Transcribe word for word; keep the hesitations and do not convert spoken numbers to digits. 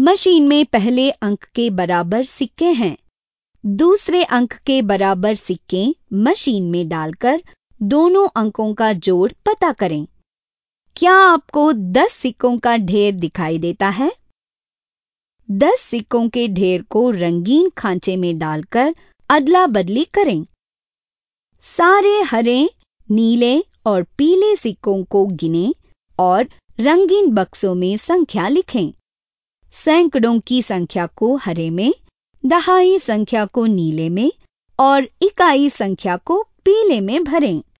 Machine में पहले अंक के बराबर सिक्के हैं। दूसरे अंक के बराबर सिक्के मशीन में डालकर दोनों अंकों का जोड़ पता करें। क्या आपको दस सिक्कों का ढेर दिखाई देता है? दस सिक्कों के ढेर को रंगीन खांचे में डालकर अदला बदली करें। सारे हरे, नीले और पीले सिक्कों को गिनें और रंगीन बक्सों में संख्या लिखें। सैकड़ों की संख्या को हरे में, दहाई संख्या को नीले में और इकाई संख्या को पीले में भरें।